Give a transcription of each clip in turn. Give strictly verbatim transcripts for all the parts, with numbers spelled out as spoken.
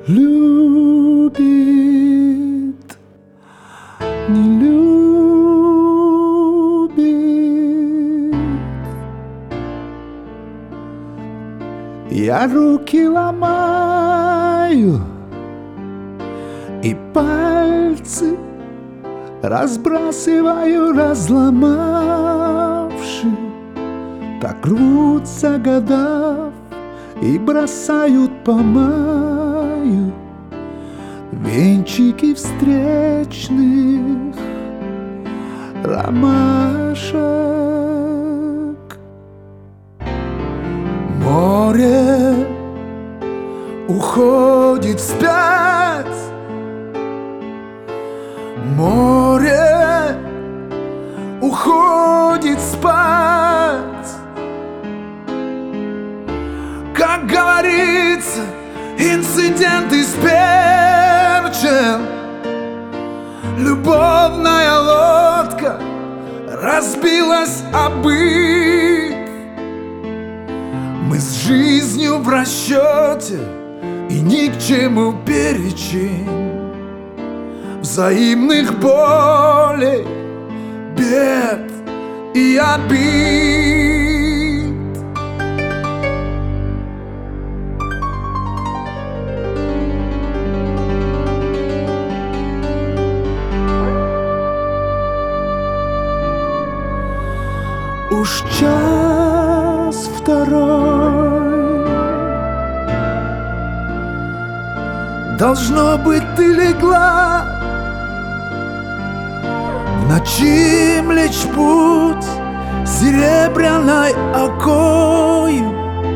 любит, не любит. Я руки ломаю и пальцы разбрасываю, разломавши. Так рвутся года и бросают по маю венчики встречных ромашек. Море уходит вспять, море уходит спать. Как говорится, инцидент исперчен, любовная лодка разбилась об их. Мы с жизнью в расчете и ни к чему перечин взаимных болей, бед и обид. Уж час второй, должно быть, ты легла. В ночи млечь путь серебряной окою.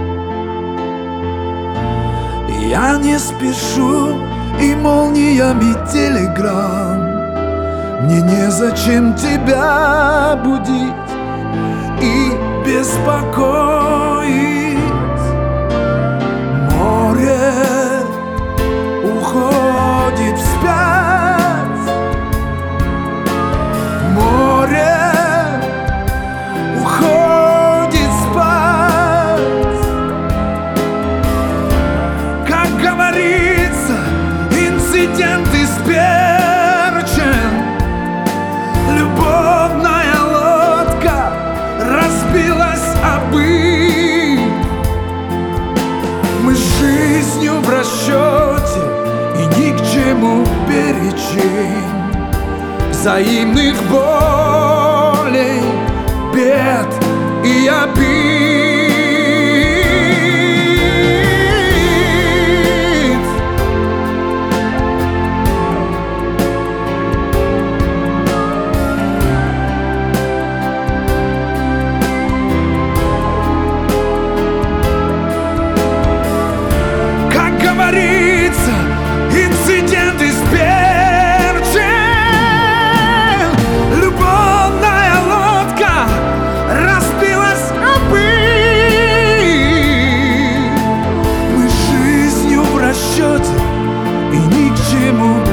Я не спешу и молниями телеграмм. Мне незачем тебя будить и беспокоить. Море уходит вспять, море уходит спать. Как говорится, инцидент исперчен, любовная лодка разбилась об их. Мы с жизнью в расчете и ни к чему перечин взаимных болей, бед и обид. Говорится, инцидент исперчен, любовная лодка разбилась об их. Мы с жизнью в расчете и ни к чему